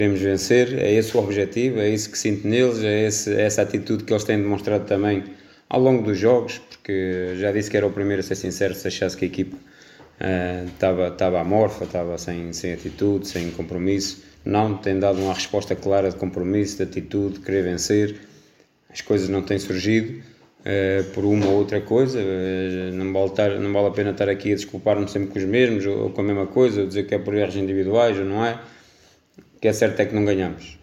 queremos vencer, é esse o objetivo, é isso que sinto neles, é essa atitude que eles têm demonstrado também ao longo dos jogos, porque já disse que era o primeiro a ser sincero, se achasse que a equipa estava amorfa, estava sem atitude, sem compromisso. Não, tem dado uma resposta clara de compromisso, de atitude, de querer vencer. As coisas não têm surgido por uma ou outra coisa. Não vale a pena estar aqui a desculpar-me sempre com os mesmos ou com a mesma coisa, ou dizer que é por erros individuais ou não é. O que é certo é que não ganhamos.